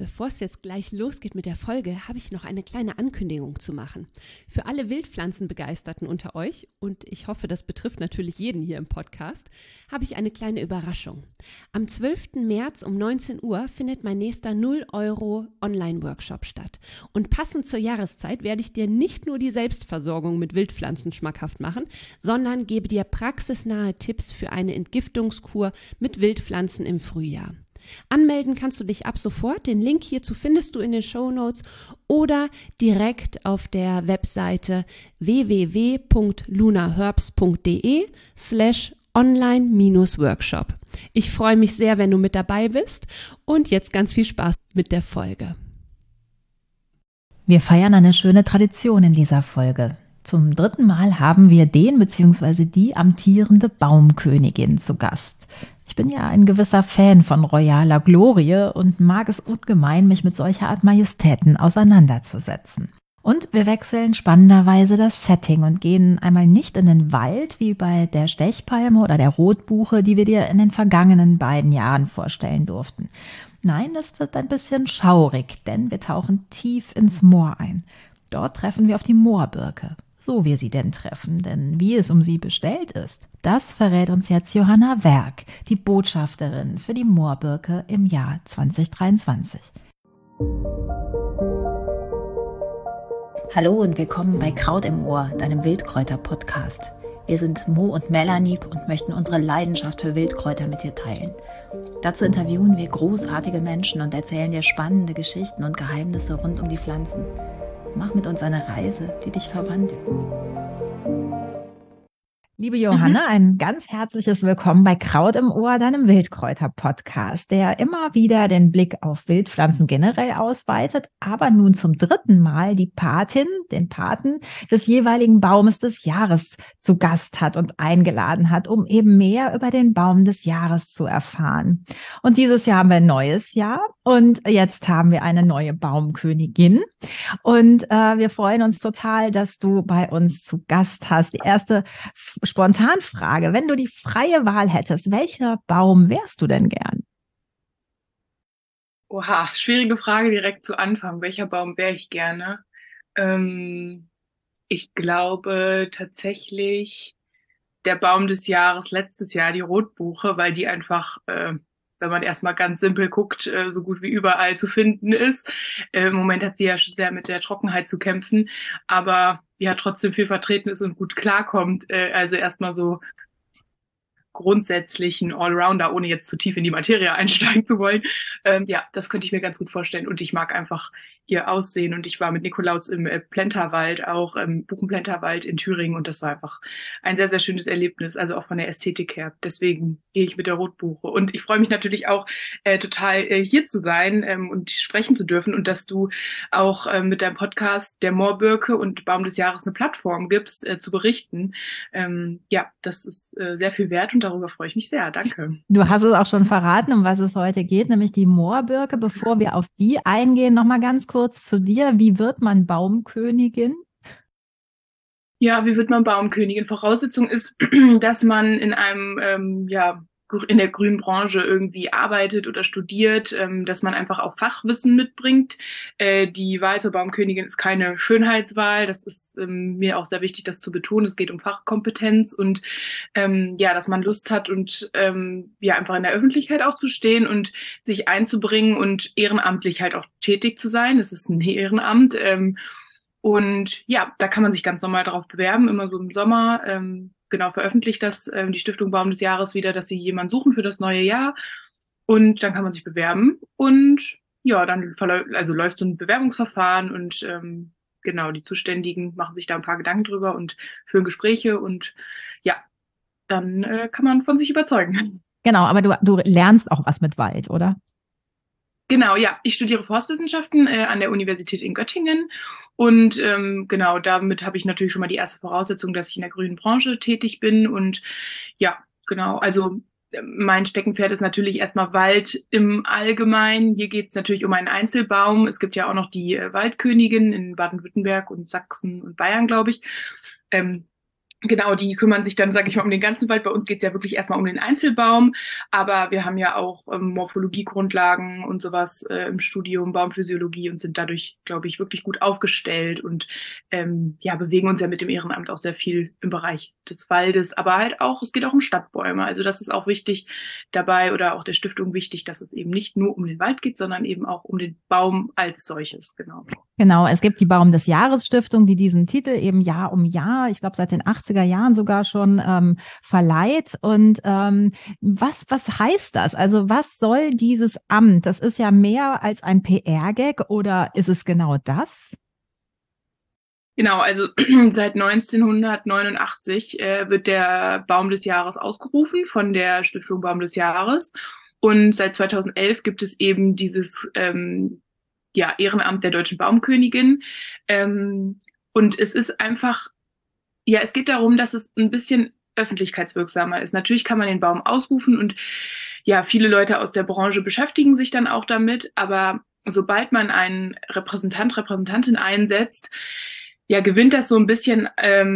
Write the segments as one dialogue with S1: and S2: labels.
S1: Bevor es jetzt gleich losgeht mit der Folge, habe ich noch eine kleine Ankündigung zu machen. Für alle Wildpflanzenbegeisterten unter euch, und ich hoffe, das betrifft natürlich jeden hier im Podcast, habe ich eine kleine Überraschung. Am 12. März um 19 Uhr findet mein nächster 0 € Online-Workshop statt. Und passend zur Jahreszeit werde ich dir nicht nur die Selbstversorgung mit Wildpflanzen schmackhaft machen, sondern gebe dir praxisnahe Tipps für eine Entgiftungskur mit Wildpflanzen im Frühjahr. Anmelden kannst du dich ab sofort. Den Link hierzu findest du in den Shownotes oder direkt auf der Webseite www.lunaherbs.de/online-workshop. Ich freue mich sehr, wenn du mit dabei bist und jetzt ganz viel Spaß mit der Folge.
S2: Wir feiern eine schöne Tradition in dieser Folge. Zum 3. Mal haben wir den bzw. die amtierende Baumkönigin zu Gast. Ich bin ja ein gewisser Fan von royaler Glorie und mag es ungemein, mich mit solcher Art Majestäten auseinanderzusetzen. Und wir wechseln spannenderweise das Setting und gehen einmal nicht in den Wald wie bei der Stechpalme oder der Rotbuche, die wir dir in den vergangenen 2 Jahren vorstellen durften. Nein, es wird ein bisschen schaurig, denn wir tauchen tief ins Moor ein. Dort treffen wir auf die Moorbirke. So wir sie denn treffen, denn wie es um sie bestellt ist, das verrät uns jetzt Johanna Werk, die Botschafterin für die Moorbirke im Jahr 2023. Hallo und willkommen bei Kraut im Ohr, deinem Wildkräuter-Podcast. Wir sind Mo und Melanie und möchten unsere Leidenschaft für Wildkräuter mit dir teilen. Dazu interviewen wir großartige Menschen und erzählen dir spannende Geschichten und Geheimnisse rund um die Pflanzen. Mach mit uns eine Reise, die dich verwandelt. Liebe Johanna, ein ganz herzliches Willkommen bei Kraut im Ohr, deinem Wildkräuter-Podcast, der immer wieder den Blick auf Wildpflanzen generell ausweitet, aber nun zum 3. Mal die Patin, den Paten des jeweiligen Baumes des Jahres zu Gast hat und eingeladen hat, um eben mehr über den Baum des Jahres zu erfahren. Und dieses Jahr haben wir ein neues Jahr und jetzt haben wir eine neue Baumkönigin. Und wir freuen uns total, dass du bei uns zu Gast hast. Die erste Spontanfrage: Wenn du die freie Wahl hättest, welcher Baum wärst du denn gern?
S3: Oha, schwierige Frage direkt zu Anfang. Welcher Baum wäre ich gerne? Ich glaube tatsächlich der Baum des Jahres letztes Jahr, die Rotbuche, weil die einfach, wenn man erstmal ganz simpel guckt, so gut wie überall zu finden ist. Im Moment hat sie ja sehr mit der Trockenheit zu kämpfen, aber ja trotzdem viel vertreten ist und gut klarkommt. Also erstmal so grundsätzlichen Allrounder, ohne jetzt zu tief in die Materie einsteigen zu wollen. Ja, das könnte ich mir ganz gut vorstellen. Und ich mag einfach ihr Aussehen. Und ich war mit Nikolaus im Plenterwald, auch im Buchenplenterwald in Thüringen. Und das war einfach ein sehr, sehr schönes Erlebnis, also auch von der Ästhetik her. Deswegen gehe ich mit der Rotbuche. Und ich freue mich natürlich auch total hier zu sein und sprechen zu dürfen. Und dass du auch mit deinem Podcast der Moorbirke und Baum des Jahres eine Plattform gibst, zu berichten. Ja, das ist sehr viel wert und darüber freue ich mich sehr. Danke.
S2: Du hast es auch schon verraten, um was es heute geht, nämlich die Moorbirke. Bevor wir auf die eingehen, noch mal ganz kurz zu dir. Wie wird man Baumkönigin?
S3: Ja, wie wird man Baumkönigin? Voraussetzung ist, dass man in einem, in der grünen Branche irgendwie arbeitet oder studiert, dass man einfach auch Fachwissen mitbringt. Die Wahl zur Baumkönigin ist keine Schönheitswahl. Das ist mir auch sehr wichtig, das zu betonen. Es geht um Fachkompetenz und dass man Lust hat und einfach in der Öffentlichkeit auch zu stehen und sich einzubringen und ehrenamtlich halt auch tätig zu sein. Es ist ein Ehrenamt. Und ja, da kann man sich ganz normal darauf bewerben, immer so im Sommer. Veröffentlicht das die Stiftung Baum des Jahres wieder, dass sie jemanden suchen für das neue Jahr. Und dann kann man sich bewerben. Und ja, dann läuft so ein Bewerbungsverfahren und die Zuständigen machen sich da ein paar Gedanken drüber und führen Gespräche. Und ja, dann kann man von sich überzeugen.
S2: Genau, aber du lernst auch was mit Wald, oder?
S3: Genau, ja. Ich studiere Forstwissenschaften an der Universität in Göttingen. Und damit habe ich natürlich schon mal die erste Voraussetzung, dass ich in der grünen Branche tätig bin. Und ja, genau, also mein Steckenpferd ist natürlich erstmal Wald im Allgemeinen. Hier geht es natürlich um einen Einzelbaum. Es gibt ja auch noch die Waldkönigin in Baden-Württemberg und Sachsen und Bayern, glaube ich. Genau, die kümmern sich dann, sage ich mal, um den ganzen Wald. Bei uns geht's ja wirklich erstmal um den Einzelbaum, aber wir haben ja auch Morphologiegrundlagen und sowas im Studium, Baumphysiologie und sind dadurch, glaube ich, wirklich gut aufgestellt und ja, bewegen uns ja mit dem Ehrenamt auch sehr viel im Bereich des Waldes, aber halt auch, es geht auch um Stadtbäume. Also das ist auch wichtig dabei oder auch der Stiftung wichtig, dass es eben nicht nur um den Wald geht, sondern eben auch um den Baum als solches, genau.
S2: Genau, es gibt die Baum des Jahres Stiftung, die diesen Titel eben Jahr um Jahr, ich glaube seit den 80er Jahren sogar schon verleiht. Und was heißt das? Also was soll dieses Amt? Das ist ja mehr als ein PR-Gag oder ist es genau das?
S3: Genau, also seit 1989 wird der Baum des Jahres ausgerufen von der Stiftung Baum des Jahres. Und seit 2011 gibt es eben dieses ja, Ehrenamt der Deutschen Baumkönigin. Und es ist einfach, ja, es geht darum, dass es ein bisschen öffentlichkeitswirksamer ist. Natürlich kann man den Baum ausrufen und ja, viele Leute aus der Branche beschäftigen sich dann auch damit, aber sobald man einen Repräsentantin einsetzt, ja, gewinnt das so ein bisschen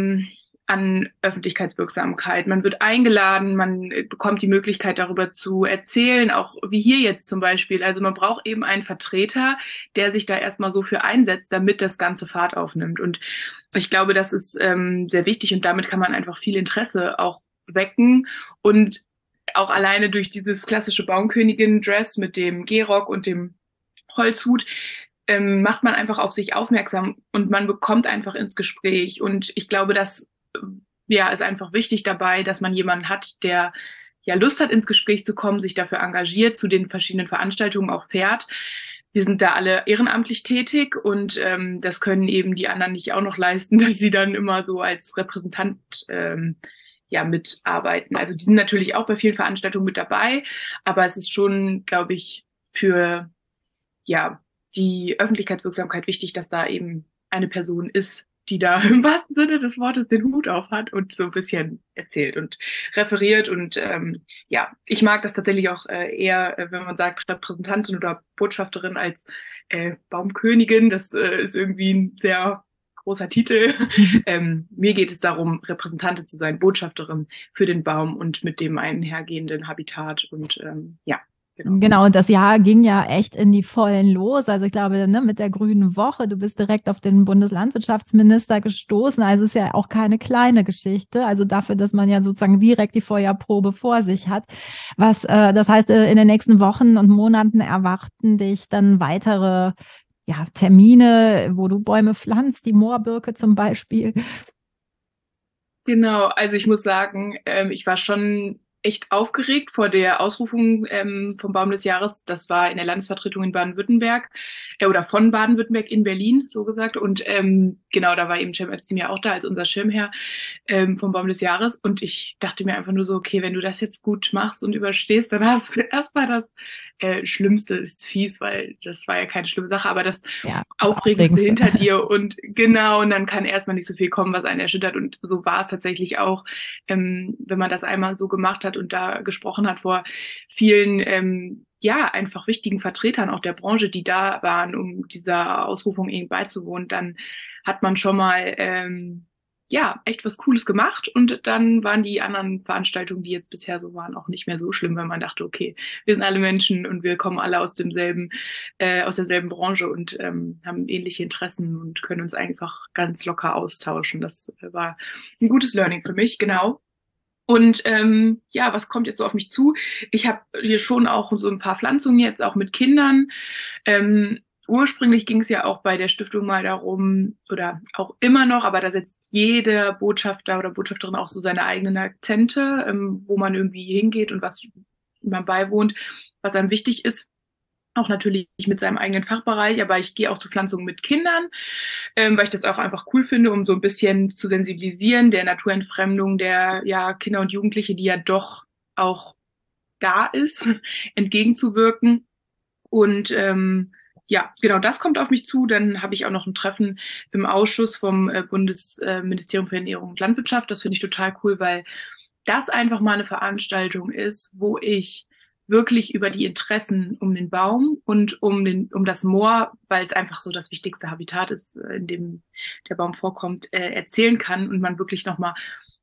S3: an Öffentlichkeitswirksamkeit. Man wird eingeladen, man bekommt die Möglichkeit, darüber zu erzählen, auch wie hier jetzt zum Beispiel. Also man braucht eben einen Vertreter, der sich da erstmal so für einsetzt, damit das Ganze Fahrt aufnimmt. Und ich glaube, das ist sehr wichtig und damit kann man einfach viel Interesse auch wecken und auch alleine durch dieses klassische Baumkönigin-Dress mit dem Gehrock und dem Holzhut macht man einfach auf sich aufmerksam und man bekommt einfach ins Gespräch. Und ich glaube, das ja, ist einfach wichtig dabei, dass man jemanden hat, der ja Lust hat, ins Gespräch zu kommen, sich dafür engagiert, zu den verschiedenen Veranstaltungen auch fährt. Wir sind da alle ehrenamtlich tätig und das können eben die anderen nicht auch noch leisten, dass sie dann immer so als Repräsentant ja mitarbeiten. Also die sind natürlich auch bei vielen Veranstaltungen mit dabei, aber es ist schon, glaube ich, für ja die Öffentlichkeitswirksamkeit wichtig, dass da eben eine Person ist, die da im wahrsten Sinne des Wortes den Hut auf hat und so ein bisschen erzählt und referiert. Und ja, ich mag das tatsächlich auch eher, wenn man sagt Repräsentantin oder Botschafterin als Baumkönigin. Das ist irgendwie ein sehr großer Titel. Mir geht es darum, Repräsentantin zu sein, Botschafterin für den Baum und mit dem einhergehenden Habitat. Und ja, genau.
S2: Genau, und das Jahr ging ja echt in die Vollen los. Also ich glaube, ne, mit der Grünen Woche, du bist direkt auf den Bundeslandwirtschaftsminister gestoßen. Also es ist ja auch keine kleine Geschichte. Also dafür, dass man ja sozusagen direkt die Feuerprobe vor sich hat. Das heißt, in den nächsten Wochen und Monaten erwarten dich dann weitere ja, Termine, wo du Bäume pflanzt, die Moorbirke zum Beispiel.
S3: Genau, also ich muss sagen, ich war schon echt aufgeregt vor der Ausrufung vom Baum des Jahres. Das war in der Landesvertretung in Baden-Württemberg oder von Baden-Württemberg in Berlin, so gesagt. Und genau, da war eben Cem Özdemir auch da als unser Schirmherr vom Baum des Jahres. Und ich dachte mir einfach nur so, okay, wenn du das jetzt gut machst und überstehst, dann hast du erstmal das Schlimmste, ist fies, weil das war ja keine schlimme Sache, aber das
S2: Ja,
S3: Aufregendste hinter dir und genau, und dann kann erstmal nicht so viel kommen, was einen erschüttert und so war es tatsächlich auch, wenn man das einmal so gemacht hat und da gesprochen hat vor vielen, ja, einfach wichtigen Vertretern auch der Branche, die da waren, um dieser Ausrufung irgendwie beizuwohnen, dann hat man schon mal, ja, echt was Cooles gemacht und dann waren die anderen Veranstaltungen, die jetzt bisher so waren, auch nicht mehr so schlimm, weil man dachte, okay, wir sind alle Menschen und wir kommen alle aus derselben Branche und haben ähnliche Interessen und können uns einfach ganz locker austauschen. Das war ein gutes Learning für mich, genau. Und ja, was kommt jetzt so auf mich zu? Ich habe hier schon auch so ein paar Pflanzungen jetzt, auch mit Kindern. Ursprünglich ging es ja auch bei der Stiftung mal darum, oder auch immer noch, aber da setzt jeder Botschafter oder Botschafterin auch so seine eigenen Akzente, wo man irgendwie hingeht und was man beiwohnt, was einem wichtig ist. Auch natürlich mit seinem eigenen Fachbereich, aber ich gehe auch zu Pflanzungen mit Kindern, weil ich das auch einfach cool finde, um so ein bisschen zu sensibilisieren, der Naturentfremdung der ja, Kinder und Jugendliche, die ja doch auch da ist, entgegenzuwirken. Und ja, genau, das kommt auf mich zu. Dann habe ich auch noch ein Treffen im Ausschuss vom Bundesministerium für Ernährung und Landwirtschaft. Das finde ich total cool, weil das einfach mal eine Veranstaltung ist, wo ich wirklich über die Interessen um den Baum und um das Moor, weil es einfach so das wichtigste Habitat ist, in dem der Baum vorkommt, erzählen kann und man wirklich nochmal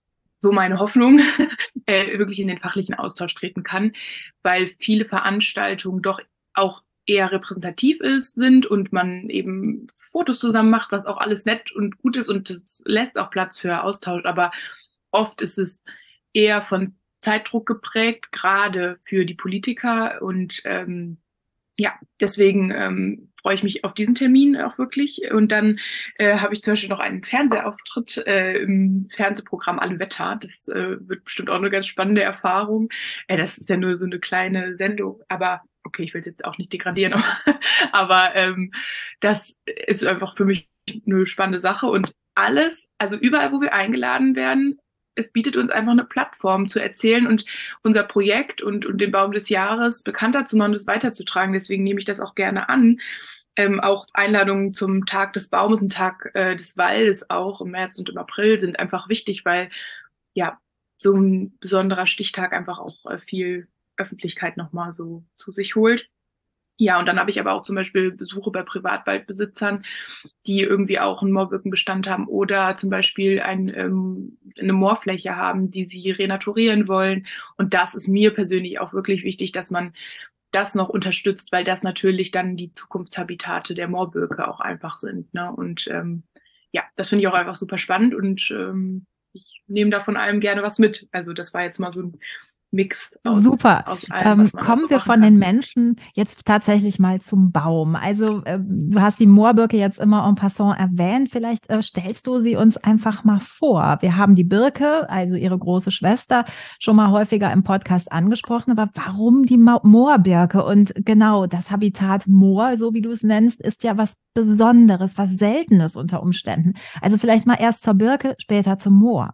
S3: so meine Hoffnung, wirklich in den fachlichen Austausch treten kann, weil viele Veranstaltungen doch auch eher repräsentativ sind und man eben Fotos zusammen macht, was auch alles nett und gut ist und es lässt auch Platz für Austausch. Aber oft ist es eher von Zeitdruck geprägt, gerade für die Politiker. Und ja, deswegen freue ich mich auf diesen Termin auch wirklich. Und dann habe ich zum Beispiel noch einen Fernsehauftritt im Fernsehprogramm Alle Wetter. Das wird bestimmt auch eine ganz spannende Erfahrung. Das ist ja nur so eine kleine Sendung, aber okay, ich will es jetzt auch nicht degradieren, aber das ist einfach für mich eine spannende Sache. Und alles, also überall, wo wir eingeladen werden, es bietet uns einfach eine Plattform zu erzählen und unser Projekt und den Baum des Jahres bekannter zu machen und es weiterzutragen. Deswegen nehme ich das auch gerne an. Auch Einladungen zum Tag des Baumes und Tag des Waldes auch im März und im April sind einfach wichtig, weil ja so ein besonderer Stichtag einfach auch viel Öffentlichkeit nochmal so zu sich holt. Ja, und dann habe ich aber auch zum Beispiel Besuche bei Privatwaldbesitzern, die irgendwie auch einen Moorbirkenbestand haben oder zum Beispiel eine Moorfläche haben, die sie renaturieren wollen. Und das ist mir persönlich auch wirklich wichtig, dass man das noch unterstützt, weil das natürlich dann die Zukunftshabitate der Moorbirke auch einfach sind. Ne? Und ja, das finde ich auch einfach super spannend und ich nehme da von allem gerne was mit. Also das war jetzt mal so ein Mix
S2: Super.
S3: aus allem, was man
S2: Kommen
S3: so
S2: wir
S3: machen
S2: von
S3: kann.
S2: den Menschen jetzt tatsächlich mal zum Baum. Also du hast die Moorbirke jetzt immer en passant erwähnt. Vielleicht stellst du sie uns einfach mal vor. Wir haben die Birke, also ihre große Schwester, schon mal häufiger im Podcast angesprochen. Aber warum die Moorbirke? Und genau, das Habitat Moor, so wie du es nennst, ist ja was Besonderes, was Seltenes unter Umständen. Also vielleicht mal erst zur Birke, später zum Moor.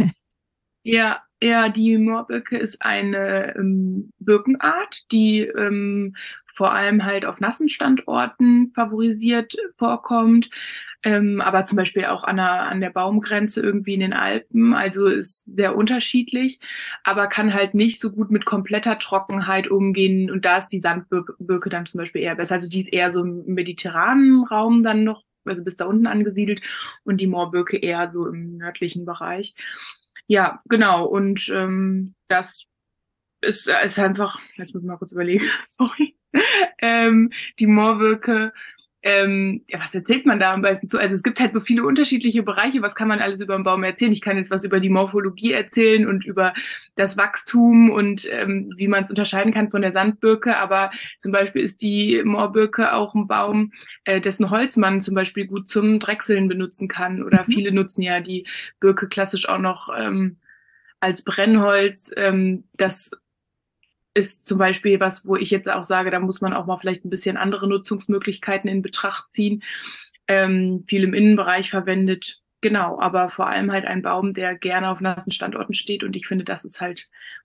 S3: Ja, die Moorbirke ist eine Birkenart, die vor allem halt auf nassen Standorten favorisiert vorkommt, aber zum Beispiel auch an der Baumgrenze irgendwie in den Alpen. Also ist sehr unterschiedlich, aber kann halt nicht so gut mit kompletter Trockenheit umgehen. Und da ist die Sandbirke dann zum Beispiel eher besser. Also die ist eher so im mediterranen Raum dann noch, also bis da unten angesiedelt, und die Moorbirke eher so im nördlichen Bereich. Ja, genau. Und das ist einfach, jetzt muss ich mal kurz überlegen, sorry. Die Moorbirke, ja, was erzählt man da am besten zu? Also es gibt halt so viele unterschiedliche Bereiche. Was kann man alles über den Baum erzählen? Ich kann jetzt was über die Morphologie erzählen und über das Wachstum und wie man es unterscheiden kann von der Sandbirke. Aber zum Beispiel ist die Moorbirke auch ein Baum, dessen Holz man zum Beispiel gut zum Drechseln benutzen kann. Oder viele nutzen ja die Birke klassisch auch noch als Brennholz. Das ist zum Beispiel was, wo ich jetzt auch sage, da muss man auch mal vielleicht ein bisschen andere Nutzungsmöglichkeiten in Betracht ziehen. Viel im Innenbereich verwendet. Genau, aber vor allem halt ein Baum, der gerne auf nassen Standorten steht. Und ich finde, das ist halt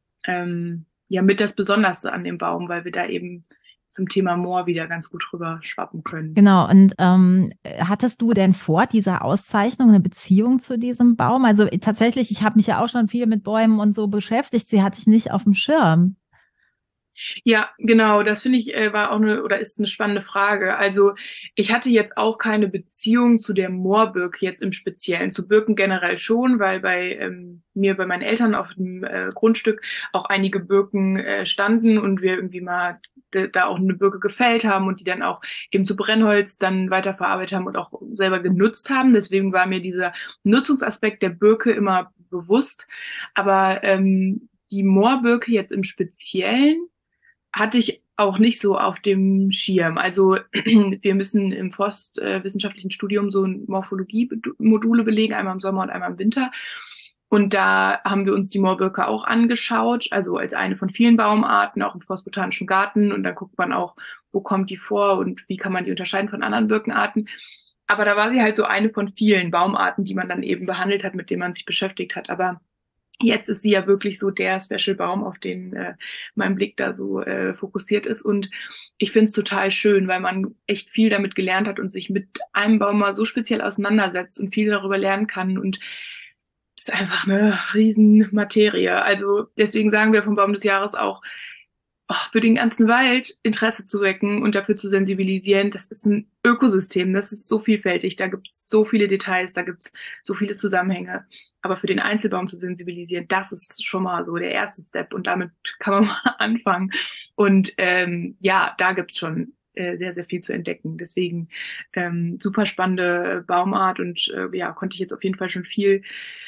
S3: ja mit das Besonderste an dem Baum, weil wir da eben zum Thema Moor wieder ganz gut rüber schwappen können.
S2: Genau, und hattest du denn vor dieser Auszeichnung eine Beziehung zu diesem Baum? Also tatsächlich, ich habe mich ja auch schon viel mit Bäumen und so beschäftigt, sie hatte ich nicht auf dem Schirm.
S3: Ja, genau, das finde ich war auch ist eine spannende Frage. Also ich hatte jetzt auch keine Beziehung zu der Moorbirke jetzt im Speziellen, zu Birken generell schon, weil bei meinen Eltern auf dem Grundstück auch einige Birken standen und wir irgendwie mal da auch eine Birke gefällt haben und die dann auch eben zu Brennholz dann weiterverarbeitet haben und auch selber genutzt haben. Deswegen war mir dieser Nutzungsaspekt der Birke immer bewusst. Aber die Moorbirke jetzt im Speziellen hatte ich auch nicht so auf dem Schirm. Also wir müssen im forstwissenschaftlichen Studium so Morphologie-Module belegen, einmal im Sommer und einmal im Winter. Und da haben wir uns die Moorbirke auch angeschaut, also als eine von vielen Baumarten, auch im Forstbotanischen Garten. Und dann guckt man auch, wo kommt die vor und wie kann man die unterscheiden von anderen Birkenarten. Aber da war sie halt so eine von vielen Baumarten, die man dann eben behandelt hat, mit denen man sich beschäftigt hat. Aber jetzt ist sie ja wirklich so der Special-Baum, auf den mein Blick da so fokussiert ist. Und ich finde es total schön, weil man echt viel damit gelernt hat und sich mit einem Baum mal so speziell auseinandersetzt und viel darüber lernen kann. Und das ist einfach eine Riesenmaterie. Also deswegen sagen wir vom Baum des Jahres auch, für den ganzen Wald Interesse zu wecken und dafür zu sensibilisieren, das ist ein Ökosystem, das ist so vielfältig, da gibt es so viele Details, da gibt es so viele Zusammenhänge. Aber für den Einzelbaum zu sensibilisieren, das ist schon mal so der erste Step und damit kann man mal anfangen. Und da gibt's schon sehr, sehr viel zu entdecken. Deswegen super spannende Baumart und konnte ich jetzt auf jeden Fall schon viel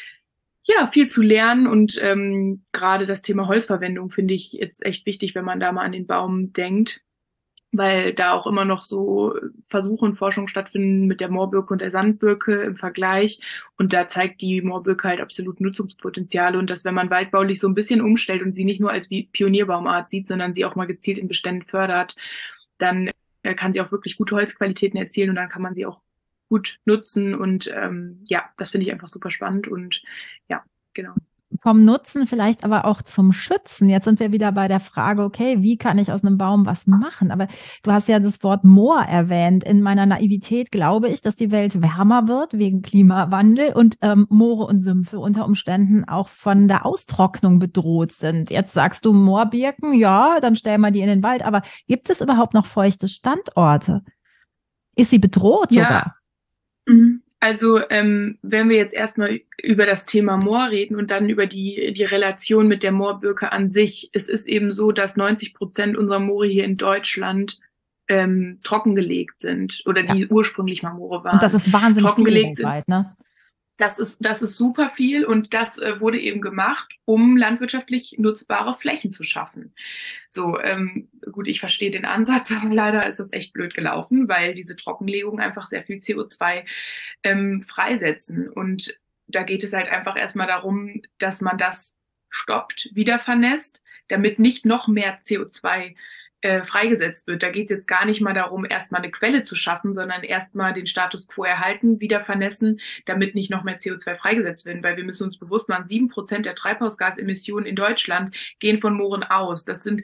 S3: zu lernen und gerade das Thema Holzverwendung finde ich jetzt echt wichtig, wenn man da mal an den Baum denkt, weil da auch immer noch so Versuche und Forschung stattfinden mit der Moorbirke und der Sandbirke im Vergleich. Und da zeigt die Moorbirke halt absolut Nutzungspotenziale und dass, wenn man waldbaulich so ein bisschen umstellt und sie nicht nur als Pionierbaumart sieht, sondern sie auch mal gezielt in Beständen fördert, dann kann sie auch wirklich gute Holzqualitäten erzielen und dann kann man sie auch gut nutzen und das finde ich einfach super spannend und ja, genau.
S2: Vom Nutzen vielleicht aber auch zum Schützen. Jetzt sind wir wieder bei der Frage, okay, wie kann ich aus einem Baum was machen? Aber du hast ja das Wort Moor erwähnt. In meiner Naivität glaube ich, dass die Welt wärmer wird wegen Klimawandel und Moore und Sümpfe unter Umständen auch von der Austrocknung bedroht sind. Jetzt sagst du Moorbirken, ja, dann stellen wir die in den Wald. Aber gibt es überhaupt noch feuchte Standorte? Ist sie bedroht sogar?
S3: Also wenn wir jetzt erstmal über das Thema Moor reden und dann über die Relation mit der Moorbirke an sich. Es ist eben so, dass 90% unserer Moore hier in Deutschland trockengelegt sind oder die ursprünglich mal Moore waren.
S2: Und das ist wahnsinnig viel weltweit, ne?
S3: Das ist super viel und das wurde eben gemacht, um landwirtschaftlich nutzbare Flächen zu schaffen. So, gut, ich verstehe den Ansatz, aber leider ist das echt blöd gelaufen, weil diese Trockenlegungen einfach sehr viel CO2 freisetzen. Und da geht es halt einfach erstmal darum, dass man das stoppt, wieder vernässt, damit nicht noch mehr CO2 freigesetzt wird. Da geht es jetzt gar nicht mal darum, erstmal eine Quelle zu schaffen, sondern erstmal den Status quo erhalten, wieder vernässen, damit nicht noch mehr CO2 freigesetzt werden, weil wir müssen uns bewusst machen, 7% der Treibhausgasemissionen in Deutschland gehen von Mooren aus. Das sind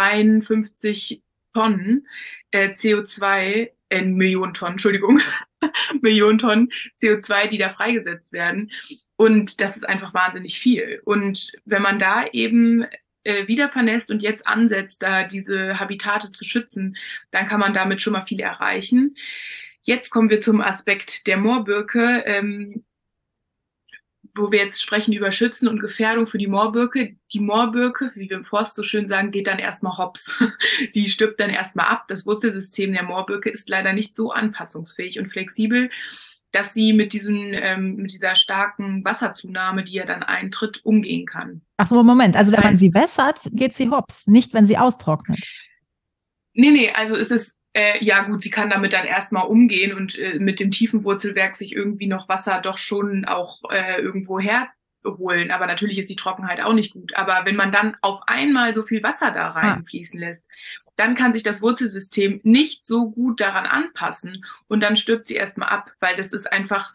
S3: 53 Tonnen CO2, Millionen Tonnen, Entschuldigung, Millionen Tonnen CO2, die da freigesetzt werden. Und das ist einfach wahnsinnig viel. Und wenn man da eben wieder vernässt und jetzt ansetzt, da diese Habitate zu schützen, dann kann man damit schon mal viel erreichen. Jetzt kommen wir zum Aspekt der Moorbirke, wo wir jetzt sprechen über Schützen und Gefährdung für die Moorbirke. Die Moorbirke, wie wir im Forst so schön sagen, geht dann erstmal hops. Die stirbt dann erstmal ab. Das Wurzelsystem der Moorbirke ist leider nicht so anpassungsfähig und flexibel, dass sie mit dieser starken Wasserzunahme, die ja dann eintritt, umgehen kann.
S2: Ach so, Moment. Also wenn man sie wässert, geht sie hops, nicht wenn sie austrocknet.
S3: Nee, also es ist, sie kann damit dann erstmal umgehen und mit dem tiefen Wurzelwerk sich irgendwie noch Wasser doch schon auch irgendwo herholen. Aber natürlich ist die Trockenheit auch nicht gut. Aber wenn man dann auf einmal so viel Wasser da reinfließen lässt, dann kann sich das Wurzelsystem nicht so gut daran anpassen und dann stirbt sie erstmal ab, weil das ist einfach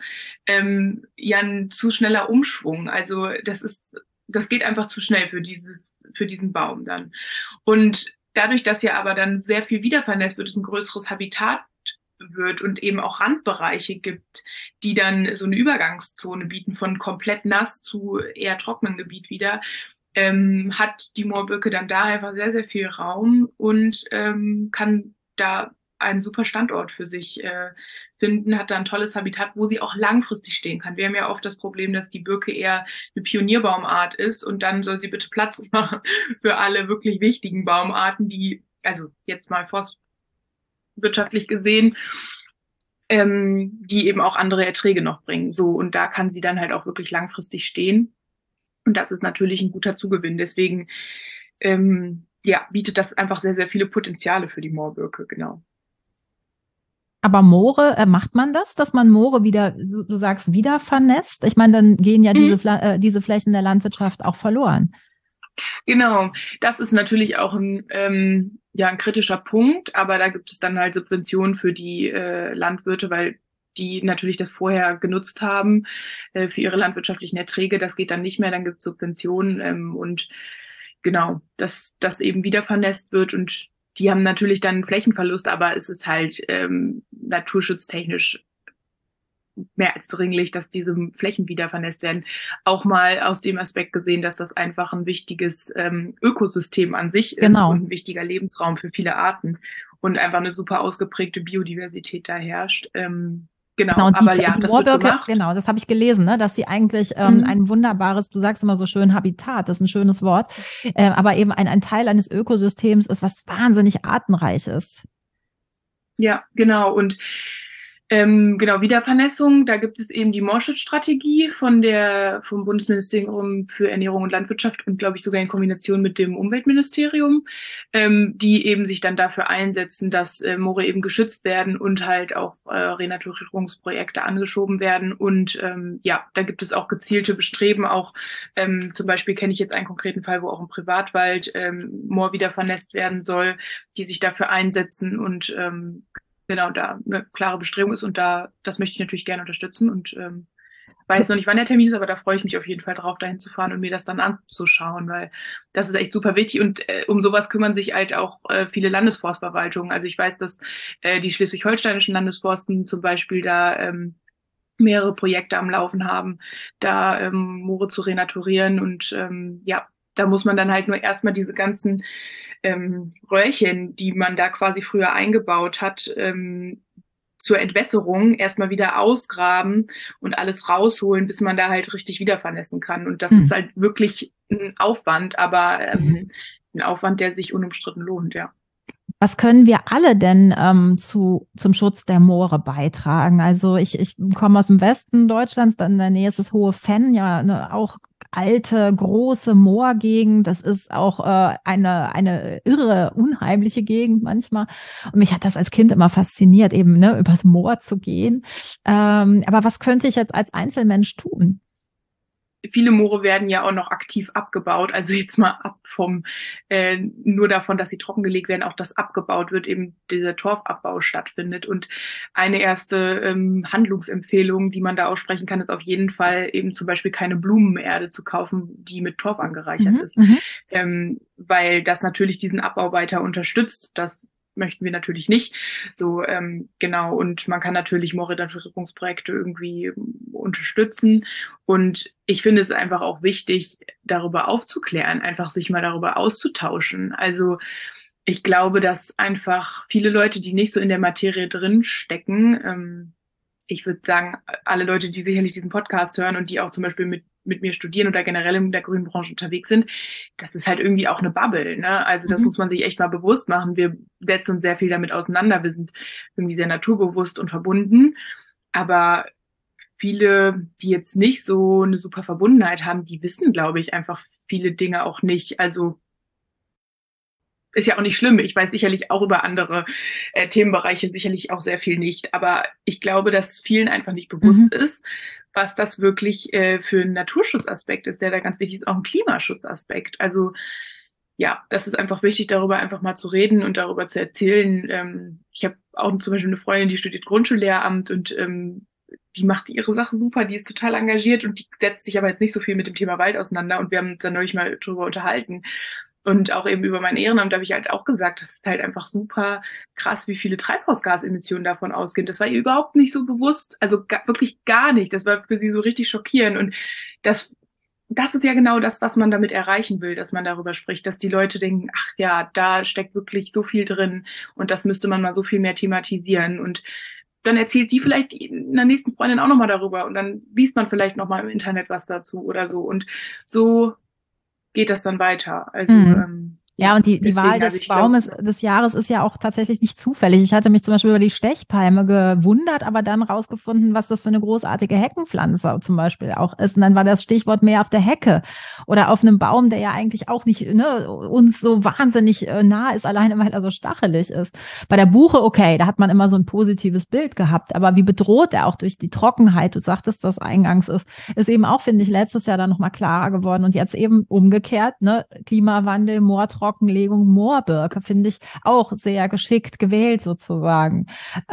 S3: ein zu schneller Umschwung. Also das geht einfach zu schnell für diesen Baum dann. Und dadurch, dass ja aber dann sehr viel wiedervernässt wird, es ein größeres Habitat wird und eben auch Randbereiche gibt, die dann so eine Übergangszone bieten von komplett nass zu eher trockenem Gebiet wieder, hat die Moorbirke dann da einfach sehr, sehr viel Raum und kann da einen super Standort für sich finden, hat da ein tolles Habitat, wo sie auch langfristig stehen kann. Wir haben ja oft das Problem, dass die Birke eher eine Pionierbaumart ist und dann soll sie bitte Platz machen für alle wirklich wichtigen Baumarten, die, also jetzt mal forstwirtschaftlich gesehen, die eben auch andere Erträge noch bringen. So, und da kann sie dann halt auch wirklich langfristig stehen. Und das ist natürlich ein guter Zugewinn. Deswegen bietet das einfach sehr, sehr viele Potenziale für die Moorbirke, genau.
S2: Aber Moore, macht man das, dass man Moore wieder, du sagst, wieder vernässt? Ich meine, dann gehen ja diese Flächen der Landwirtschaft auch verloren.
S3: Genau, das ist natürlich auch ein kritischer Punkt, aber da gibt es dann halt Subventionen für die Landwirte, weil die natürlich das vorher genutzt haben für ihre landwirtschaftlichen Erträge. Das geht dann nicht mehr, dann gibt es Subventionen und genau, dass das eben wieder vernässt wird und die haben natürlich dann Flächenverlust, aber es ist halt naturschutztechnisch mehr als dringlich, dass diese Flächen wieder vernässt werden. Auch mal aus dem Aspekt gesehen, dass das einfach ein wichtiges Ökosystem an sich ist
S2: Genau.
S3: und ein wichtiger Lebensraum für viele Arten und einfach eine super ausgeprägte Biodiversität da herrscht.
S2: Genau, und
S3: aber ja,
S2: die
S3: das wird
S2: Moorbirke,
S3: gemacht.
S2: genau, das habe ich gelesen, ne, dass sie eigentlich ein wunderbares, du sagst immer so schön Habitat, das ist ein schönes Wort, aber eben ein Teil eines Ökosystems ist, was wahnsinnig artenreich ist.
S3: Ja, genau. Und genau, Wiedervernässung, da gibt es eben die Moorschutzstrategie vom Bundesministerium für Ernährung und Landwirtschaft und glaube ich sogar in Kombination mit dem Umweltministerium, die eben sich dann dafür einsetzen, dass Moore eben geschützt werden und halt auch Renaturierungsprojekte angeschoben werden. Und ja, da gibt es auch gezielte Bestreben, auch zum Beispiel kenne ich jetzt einen konkreten Fall, wo auch im Privatwald Moor wieder vernässt werden soll, die sich dafür einsetzen und genau, da eine klare Bestrebung ist und das möchte ich natürlich gerne unterstützen und weiß noch nicht, wann der Termin ist, aber da freue ich mich auf jeden Fall drauf, dahin zu fahren und mir das dann anzuschauen, weil das ist echt super wichtig und um sowas kümmern sich halt auch viele Landesforstverwaltungen. Also ich weiß, dass die schleswig-holsteinischen Landesforsten zum Beispiel da mehrere Projekte am Laufen haben, da Moore zu renaturieren und ja, da muss man dann halt nur erstmal diese ganzen Röhrchen, die man da quasi früher eingebaut hat, zur Entwässerung erstmal wieder ausgraben und alles rausholen, bis man da halt richtig wieder vernässen kann. Und das ist halt wirklich ein Aufwand, aber ein Aufwand, der sich unumstritten lohnt, ja.
S2: Was können wir alle denn zum Schutz der Moore beitragen? Also ich komme aus dem Westen Deutschlands, dann in der Nähe ist das Hohe Venn, ja, ne, auch alte, große Moorgegend. Das ist auch eine irre, unheimliche Gegend manchmal. Und mich hat das als Kind immer fasziniert, eben ne, übers Moor zu gehen. Aber was könnte ich jetzt als Einzelmensch tun?
S3: Viele Moore werden ja auch noch aktiv abgebaut. Also jetzt mal ab vom nur davon, dass sie trockengelegt werden, auch dass abgebaut wird, eben dieser Torfabbau stattfindet. Und eine erste Handlungsempfehlung, die man da aussprechen kann, ist auf jeden Fall eben zum Beispiel keine Blumenerde zu kaufen, die mit Torf angereichert ist. Weil das natürlich diesen Abbau weiter unterstützt. Das möchten wir natürlich nicht. So, genau. Und man kann natürlich Moorrenaturierungsprojekte irgendwie unterstützen. Und ich finde es einfach auch wichtig, darüber aufzuklären, einfach sich mal darüber auszutauschen. Also, ich glaube, dass einfach viele Leute, die nicht so in der Materie drin stecken, ich würde sagen, alle Leute, die sicherlich diesen Podcast hören und die auch zum Beispiel mit mir studieren oder generell in der grünen Branche unterwegs sind, das ist halt irgendwie auch eine Bubble, ne? Also das muss man sich echt mal bewusst machen. Wir setzen uns sehr viel damit auseinander. Wir sind irgendwie sehr naturbewusst und verbunden. Aber viele, die jetzt nicht so eine super Verbundenheit haben, die wissen, glaube ich, einfach viele Dinge auch nicht. Also ist ja auch nicht schlimm. Ich weiß sicherlich auch über andere Themenbereiche sicherlich auch sehr viel nicht. Aber ich glaube, dass vielen einfach nicht bewusst ist, was das wirklich für ein Naturschutzaspekt ist, der da ganz wichtig ist, auch ein Klimaschutzaspekt. Also ja, das ist einfach wichtig, darüber einfach mal zu reden und darüber zu erzählen. Ich habe auch zum Beispiel eine Freundin, die studiert Grundschullehramt und die macht ihre Sache super, die ist total engagiert und die setzt sich aber jetzt nicht so viel mit dem Thema Wald auseinander und wir haben uns dann neulich mal drüber unterhalten. Und auch eben über mein Ehrenamt habe ich halt auch gesagt, das ist halt einfach super krass, wie viele Treibhausgasemissionen davon ausgehen. Das war ihr überhaupt nicht so bewusst, also wirklich gar nicht. Das war für sie so richtig schockierend. Und das ist ja genau das, was man damit erreichen will, dass man darüber spricht, dass die Leute denken, ach ja, da steckt wirklich so viel drin und das müsste man mal so viel mehr thematisieren. Und dann erzählt die vielleicht einer nächsten Freundin auch nochmal darüber und dann liest man vielleicht nochmal im Internet was dazu oder so. Und so geht das dann weiter. Also
S2: ja, und die Wahl des Baumes des Jahres ist ja auch tatsächlich nicht zufällig. Ich hatte mich zum Beispiel über die Stechpalme gewundert, aber dann rausgefunden, was das für eine großartige Heckenpflanze zum Beispiel auch ist. Und dann war das Stichwort mehr auf der Hecke oder auf einem Baum, der ja eigentlich auch nicht uns so wahnsinnig nah ist, alleine weil er so stachelig ist. Bei der Buche, okay, da hat man immer so ein positives Bild gehabt, aber wie bedroht er auch durch die Trockenheit, du sagtest das eingangs, ist eben auch, finde ich, letztes Jahr dann nochmal klarer geworden und jetzt eben umgekehrt, ne, Klimawandel, Moortrockenlegung, Moorbirke, finde ich auch sehr geschickt gewählt sozusagen.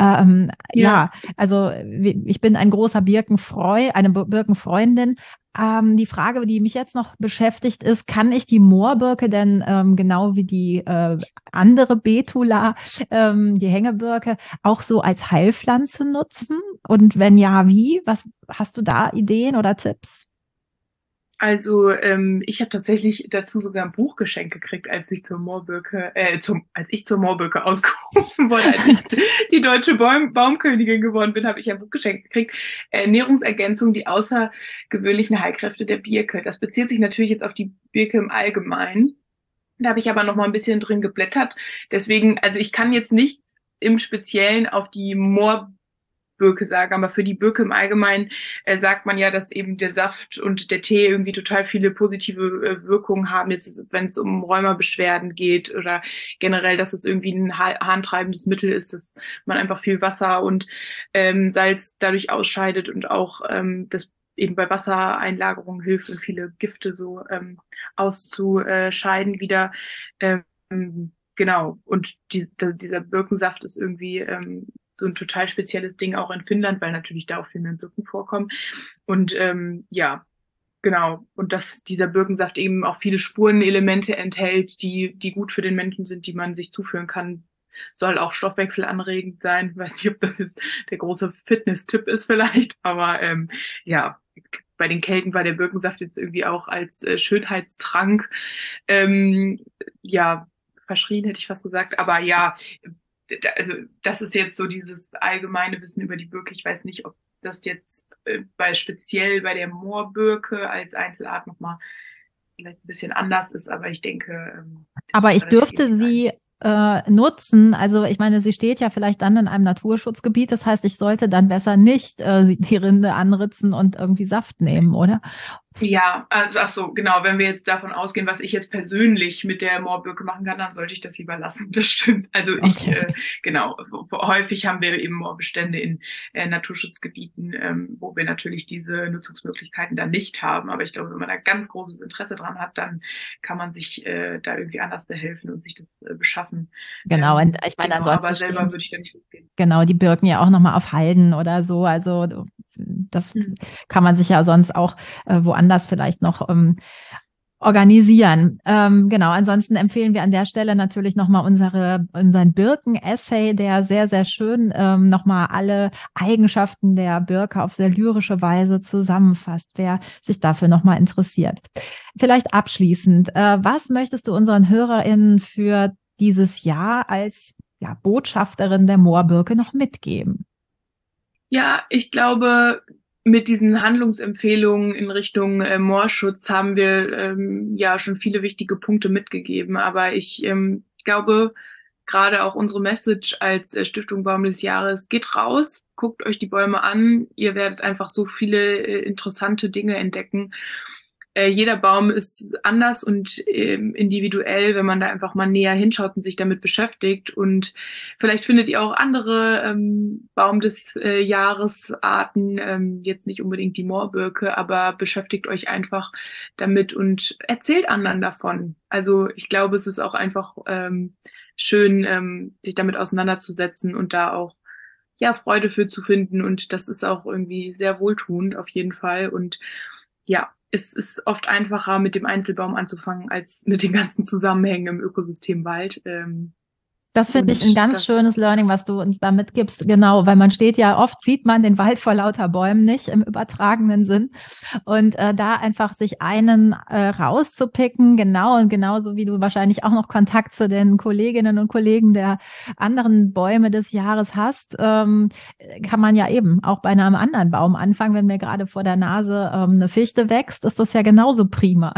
S2: Ja, also ich bin ein großer eine Birkenfreundin. Die Frage, die mich jetzt noch beschäftigt, ist, kann ich die Moorbirke denn genau wie die andere Betula, die Hängebirke, auch so als Heilpflanze nutzen? Und wenn ja, wie? Was hast du da Ideen oder Tipps?
S3: Also ich habe tatsächlich dazu sogar ein Buch geschenkt gekriegt, als ich zur Moorbirke, als ich zur Moorbirke ausgerufen wurde, als ich die deutsche Baumkönigin geworden bin, habe ich ein Buch geschenkt gekriegt. Ernährungsergänzung, die außergewöhnlichen Heilkräfte der Birke. Das bezieht sich natürlich jetzt auf die Birke im Allgemeinen. Da habe ich aber noch mal ein bisschen drin geblättert. Deswegen, also ich kann jetzt nichts im Speziellen auf die Moorbirke sagen, aber für die Birke im Allgemeinen sagt man ja, dass eben der Saft und der Tee irgendwie total viele positive Wirkungen haben, jetzt wenn es um Rheumabeschwerden geht oder generell, dass es irgendwie ein harntreibendes Mittel ist, dass man einfach viel Wasser und Salz dadurch ausscheidet und auch das eben bei Wassereinlagerungen hilft und viele Gifte so auszuscheiden wieder. Genau. Und dieser Birkensaft ist irgendwie so ein total spezielles Ding auch in Finnland, weil natürlich da auch viel mehr Birken vorkommen. Und ja, genau. Und dass dieser Birkensaft eben auch viele Spurenelemente enthält, die gut für den Menschen sind, die man sich zuführen kann. Soll auch stoffwechselanregend sein. Ich weiß nicht, ob das jetzt der große Fitness-Tipp ist vielleicht, aber ja, bei den Kelten war der Birkensaft jetzt irgendwie auch als Schönheitstrank ja verschrien, hätte ich fast gesagt. Aber ja, also das ist jetzt so dieses allgemeine Wissen über die Birke. Ich weiß nicht, ob das jetzt speziell bei der Moorbirke als Einzelart nochmal vielleicht ein bisschen anders ist, aber ich denke,
S2: Aber ich dürfte sie nutzen. Also ich meine, sie steht ja vielleicht dann in einem Naturschutzgebiet. Das heißt, ich sollte dann besser nicht die Rinde anritzen und irgendwie Saft nehmen, oder?
S3: Ja, also ach so, genau. Wenn wir jetzt davon ausgehen, was ich jetzt persönlich mit der Moorbirke machen kann, dann sollte ich das lieber lassen. Das stimmt. Also
S2: Okay.
S3: genau, häufig haben wir eben Moorbestände in Naturschutzgebieten, wo wir natürlich diese Nutzungsmöglichkeiten dann nicht haben. Aber ich glaube, wenn man da ganz großes Interesse dran hat, dann kann man sich da irgendwie anders behelfen und sich das beschaffen.
S2: Genau, und ich meine,
S3: Genau,
S2: ansonsten
S3: aber selber würde ich da nicht losgehen.
S2: genau, die Birken ja auch nochmal auf Halden oder so. Also das kann man sich ja sonst auch woanders vielleicht noch organisieren. Genau, ansonsten empfehlen wir an der Stelle natürlich nochmal unseren Birken-Essay, der sehr, sehr schön nochmal alle Eigenschaften der Birke auf sehr lyrische Weise zusammenfasst, wer sich dafür nochmal interessiert. Vielleicht abschließend, was möchtest du unseren HörerInnen für dieses Jahr als Botschafterin der Moorbirke noch mitgeben?
S3: Ja, ich glaube, mit diesen Handlungsempfehlungen in Richtung Moorschutz haben wir ja schon viele wichtige Punkte mitgegeben. Aber ich glaube, gerade auch unsere Message als Stiftung Baum des Jahres, geht raus, guckt euch die Bäume an. Ihr werdet einfach so viele interessante Dinge entdecken. Jeder Baum ist anders und individuell, wenn man da einfach mal näher hinschaut und sich damit beschäftigt. Und vielleicht findet ihr auch andere Baum des Jahresarten, jetzt nicht unbedingt die Moorbirke, aber beschäftigt euch einfach damit und erzählt anderen davon. Also ich glaube, es ist auch einfach schön, sich damit auseinanderzusetzen und da auch ja Freude für zu finden. Und das ist auch irgendwie sehr wohltuend auf jeden Fall. Und ja, es ist oft einfacher, mit dem Einzelbaum anzufangen, als mit den ganzen Zusammenhängen im Ökosystem Wald.
S2: Das finde ich ein ganz schönes Learning, was du uns da mitgibst. Genau, weil man steht ja, oft sieht man den Wald vor lauter Bäumen nicht im übertragenen Sinn. Und da einfach sich einen rauszupicken, genau, und genauso wie du wahrscheinlich auch noch Kontakt zu den Kolleginnen und Kollegen der anderen Bäume des Jahres hast, kann man ja eben auch bei einem anderen Baum anfangen. Wenn mir gerade vor der Nase eine Fichte wächst, ist das ja genauso prima.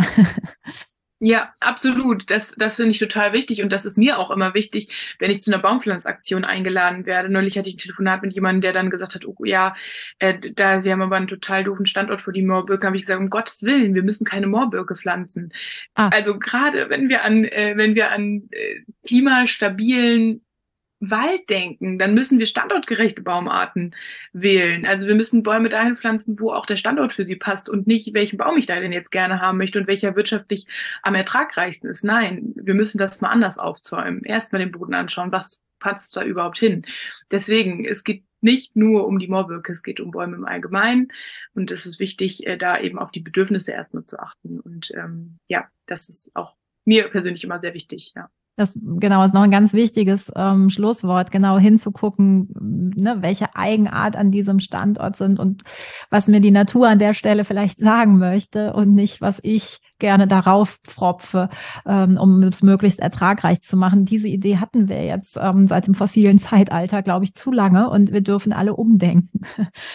S3: Ja, absolut. Das finde ich total wichtig und das ist mir auch immer wichtig, wenn ich zu einer Baumpflanzaktion eingeladen werde. Neulich hatte ich ein Telefonat mit jemandem, der dann gesagt hat, oh ja, wir haben aber einen total doofen Standort für die Moorbirke. Habe ich gesagt, um Gottes Willen, wir müssen keine Moorbirke pflanzen. Also gerade wenn wir an klimastabilen Wald denken, dann müssen wir standortgerechte Baumarten wählen. Also wir müssen Bäume dahin pflanzen, wo auch der Standort für sie passt und nicht, welchen Baum ich da denn jetzt gerne haben möchte und welcher wirtschaftlich am ertragreichsten ist. Nein, wir müssen das mal anders aufzäumen. Erst mal den Boden anschauen, was passt da überhaupt hin. Deswegen, es geht nicht nur um die Moorbirke, es geht um Bäume im Allgemeinen und es ist wichtig, da eben auf die Bedürfnisse erstmal zu achten. Und ja, das ist auch mir persönlich immer sehr wichtig, ja.
S2: Das genau ist noch ein ganz wichtiges Schlusswort, genau hinzugucken, ne, welche Eigenart an diesem Standort sind und was mir die Natur an der Stelle vielleicht sagen möchte und nicht, was ich gerne darauf pfropfe, um es möglichst ertragreich zu machen. Diese Idee hatten wir jetzt seit dem fossilen Zeitalter, glaube ich, zu lange und wir dürfen alle umdenken.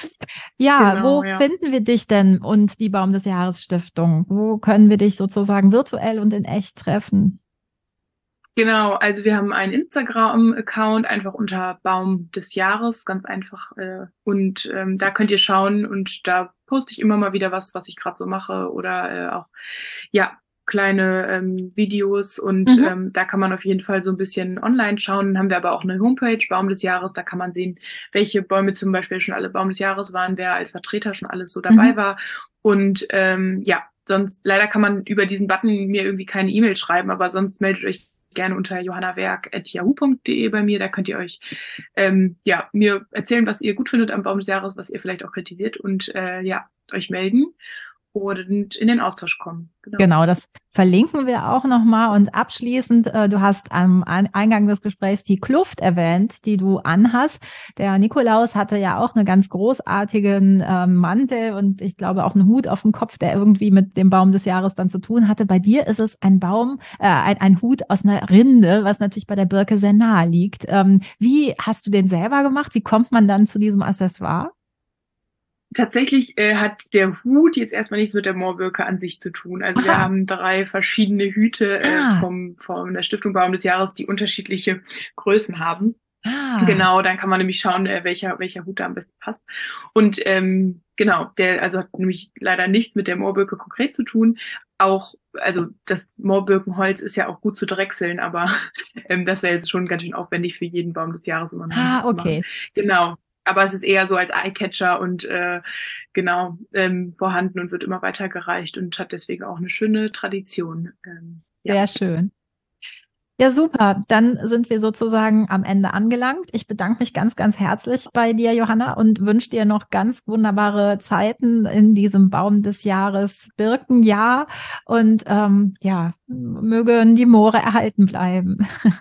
S2: Ja,
S3: Genau,
S2: wo
S3: ja.
S2: finden wir dich denn und die Baum des Jahres Stiftung? Wo können wir dich sozusagen virtuell und in echt treffen?
S3: Genau, also wir haben einen Instagram-Account, einfach unter Baum des Jahres, ganz einfach. Und da könnt ihr schauen und da poste ich immer mal wieder was ich gerade so mache oder auch, ja, kleine Videos und
S2: Mhm.
S3: da kann man auf jeden Fall so ein bisschen online schauen. Dann haben wir aber auch eine Homepage, Baum des Jahres, da kann man sehen, welche Bäume zum Beispiel schon alle Baum des Jahres waren, wer als Vertreter schon alles so dabei
S2: Mhm.
S3: war. Und ja, sonst leider kann man über diesen Button mir irgendwie keine E-Mail schreiben, aber sonst meldet euch gerne unter johannawerk@yahoo.de bei mir. Da könnt ihr euch ja mir erzählen, was ihr gut findet am Baum des Jahres, was ihr vielleicht auch kritisiert und ja, euch melden und in den Austausch kommen. Genau.
S2: Genau, das verlinken wir auch nochmal. Und abschließend, du hast am Eingang des Gesprächs die Kluft erwähnt, die du anhast. Der Nikolaus hatte ja auch einen ganz großartigen Mantel und ich glaube auch einen Hut auf dem Kopf, der irgendwie mit dem Baum des Jahres dann zu tun hatte. Bei dir ist es ein Baum, ein Hut aus einer Rinde, was natürlich bei der Birke sehr nahe liegt. Wie hast du den selber gemacht? Wie kommt man dann zu diesem Accessoire?
S3: Tatsächlich hat der Hut jetzt erstmal nichts mit der Moorbirke an sich zu tun. Also wir
S2: Aha.
S3: haben 3 verschiedene Hüte
S2: Ah,
S3: von der Stiftung Baum des Jahres, die unterschiedliche Größen haben.
S2: ah.
S3: Genau, dann kann man nämlich schauen, welcher Hut da am besten passt. Und genau, der also hat nämlich leider nichts mit der Moorbirke konkret zu tun. Auch, also das Moorbirkenholz ist ja auch gut zu drechseln, aber das wäre jetzt schon ganz schön aufwendig für jeden Baum des Jahres immer einen neuen
S2: Ah,
S3: Hut zu machen.
S2: okay.
S3: Genau. Aber es ist eher so als Eyecatcher und genau vorhanden und wird immer weitergereicht und hat deswegen auch eine schöne Tradition. Ja.
S2: Sehr schön. Ja, super. Dann sind wir sozusagen am Ende angelangt. Ich bedanke mich ganz, ganz herzlich bei dir, Johanna, und wünsche dir noch ganz wunderbare Zeiten in diesem Baum des Jahres Birkenjahr. Und ja, mögen die Moore erhalten bleiben.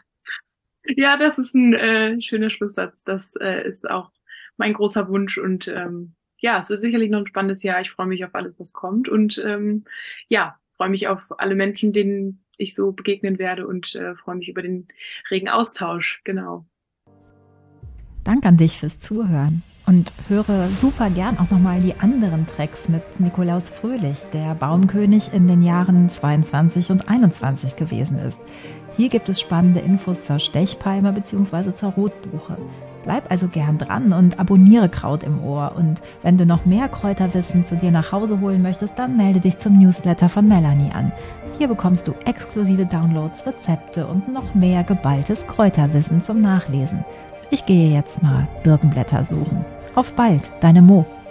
S3: Ja, das ist ein schöner Schlusssatz. Das ist auch mein großer Wunsch und ja, es wird sicherlich noch ein spannendes Jahr. Ich freue mich auf alles, was kommt und ja, freue mich auf alle Menschen, denen ich so begegnen werde und freue mich über den regen Austausch. Genau.
S2: Dank an dich fürs Zuhören und höre super gern auch nochmal die anderen Tracks mit Nikolaus Fröhlich, der Baumkönig in den Jahren 22 und 21 gewesen ist. Hier gibt es spannende Infos zur Stechpalme bzw. zur Rotbuche. Bleib also gern dran und abonniere Kraut im Ohr. Und wenn du noch mehr Kräuterwissen zu dir nach Hause holen möchtest, dann melde dich zum Newsletter von Melanie an. Hier bekommst du exklusive Downloads, Rezepte und noch mehr geballtes Kräuterwissen zum Nachlesen. Ich gehe jetzt mal Birkenblätter suchen. Auf bald, deine Mo.